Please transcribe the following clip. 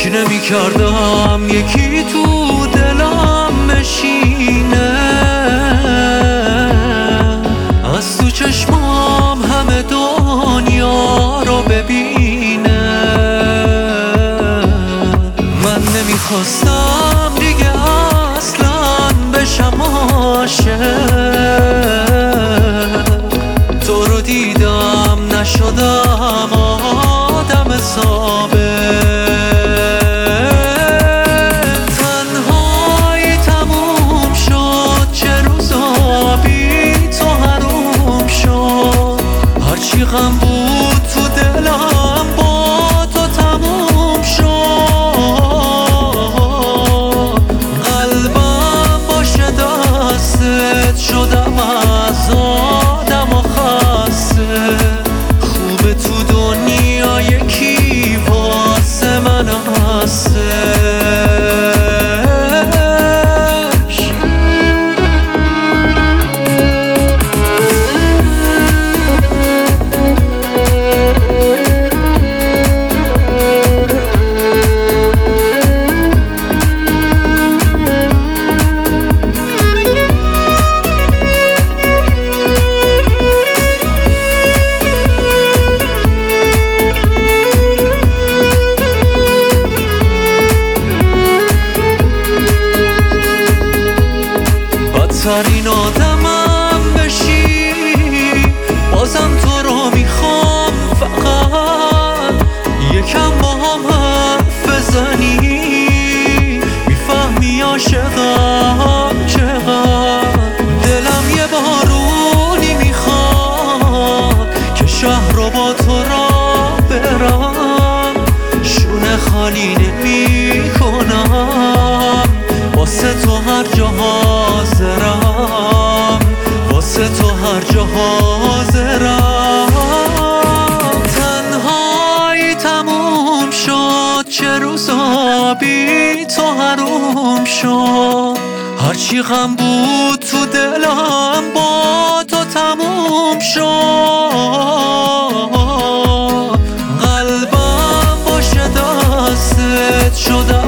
نمی کردم یکی تو دلم بشینه، از تو چشمام همه دنیا رو ببینه. من نمیخواستم دیگه اصلا بشم عاشق، تو رو دیدم نشدم آدم ثابت. تنهایی تموم شد، چه روزا بی تو حروم شد. هرچی غم بود تو دلم با تو تموم شد. قلبم باشه دستت شدم از آدم و خسته. خوبه تو دنیا یکی واسه من هستش. بدترین آدمم بشی، بازم تو رو میخوام، فقط یکم با هم حرف بزنی. میفهمی عاشقم چقدر، دلم یه بارونی میخواد که شهر رو با تو را برم. شونه خالی نمی کنم، واسه تو هر جا حاضرم، واسه تو هر جا حاضرم. تنهایی تموم شد، چه روزا بی تو حروم شد. هرچی غم بود تو دلم با تو تموم شد. قلبم باشه دستت شد